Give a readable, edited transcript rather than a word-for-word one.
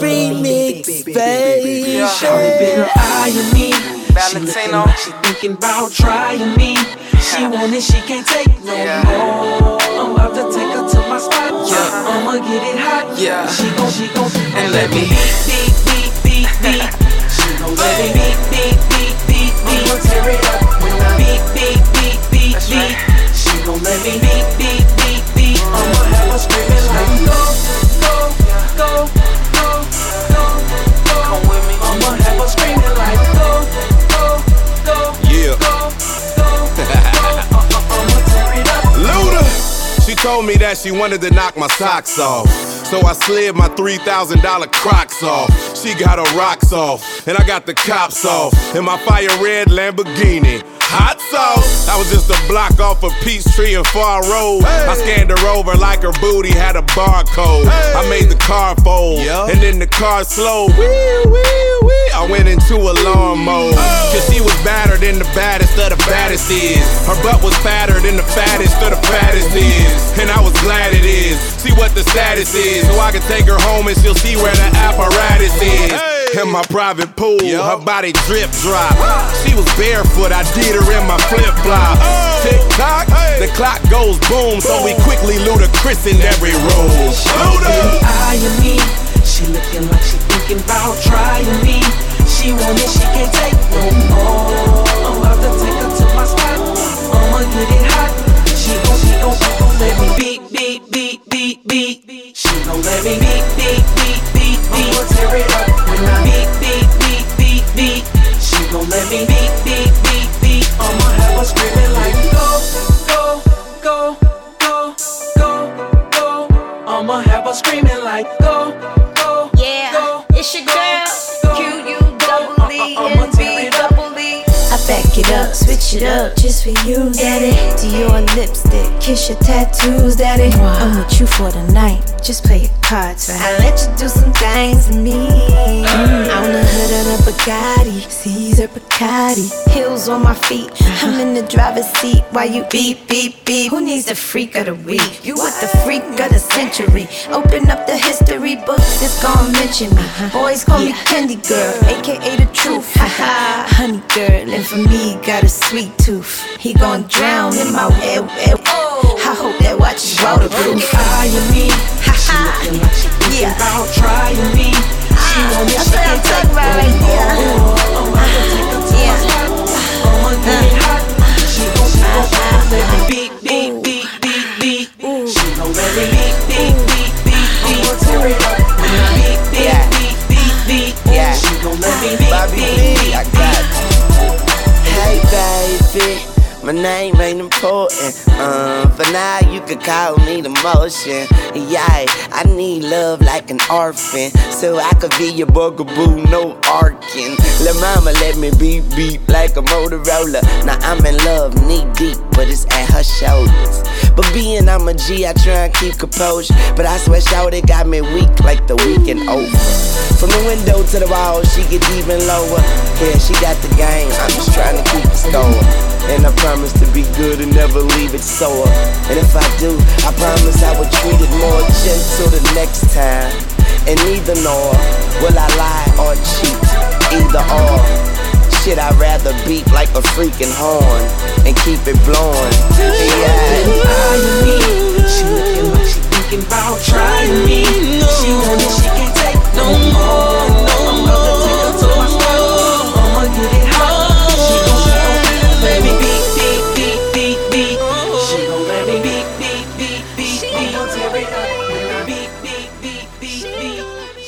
remix, baby. Shawty been eyeing me. Valentino. She thinking about trying me. She want it, she can't take no more. I'm about to take her to my spot. I'ma get it hot. She gon' and let me beat. She gon' let me beat. I'ma tear it up when I beat. She gon' let me beat. I'ma have her screaming like go. Come with me. I'ma have her screaming like go. Yeah. I'ma tear it up. Luda! She told me that she wanted to knock my socks off. So I slid my $3,000 Crocs off. She got her rocks off, and I got the cops off. In my fire red Lamborghini. Hot sauce. I was just a block off of Peachtree and Far Road. I scanned her over like her booty had a barcode. I made the car fold, and then the car slowed. I went into alarm mode. Cause she was badder than the baddest of the baddest is. Her butt was fatter than the fattest of the fattest is. And I was glad it is. See what the status is. So I can take her home and she'll see where the apparatus is. In my private pool, her body drip drop. She was barefoot, I did her in my flip flop. Tick tock, the clock goes boom, so we quickly Ludacris in every room. Luda! Eyeing me, she looking like she thinking about trying me. She want it, she can't take no more. I'm about to take her to my spot. I'ma get it hot. She gon' let me beat. She gon' let me beat. I'ma tear it up when I beat. She gon' let me beat. I'ma have her screaming like go. I'ma have her screaming like go. Yeah, it's your girl, Q-U-E-E and B-double-E. I back it up, switch it up, just for you, daddy. Dior lipstick, kiss your tattoos, daddy. I'm with you for the night, just play your cards right. I let you do some things to me. On the hood of the Bugatti, Caesar Piccati, heels on my feet. I'm in the driver's seat while you beep. Who needs the freak of the week? You want the freak of the century. Open up the history books, it's gon' mention me. Boys call me Candy Girl, aka the truth. Honey girl, and for me, got a sweet tooth. He gon' drown in my well. I hope that watch is waterproof. Eyeing me, she looking like she thinking about trying me. She want it, she can't take no more. I'm about to take her to my spot. I'ma get it hot. She gon' let me beat. She gon' let me beat. I'ma tear it up when I beat. She gon' let me beat. I got you. Hey baby, my name ain't important. For now you could call me the motion. Yeah, I need love like an orphan, so I could be your bugaboo, no arcing. La mama let me beep like a Motorola. Now I'm in love knee deep, but it's at her shoulders. But being I'm a G, I try and keep composure, but I swear shawty got me weak like the weekend over. From the window to the wall, she get even lower. Yeah, she got the game, I'm just trying to keep it score. And I promise to be good and never leave it sore. And if I do, I promise I will treat it more gentle the next time. And neither nor will I lie or cheat, either or. Shit, I'd rather beat like a freaking horn and keep it blowing. Eyeing me, she looking like she thinking about trying me. She want it, she can't take no more.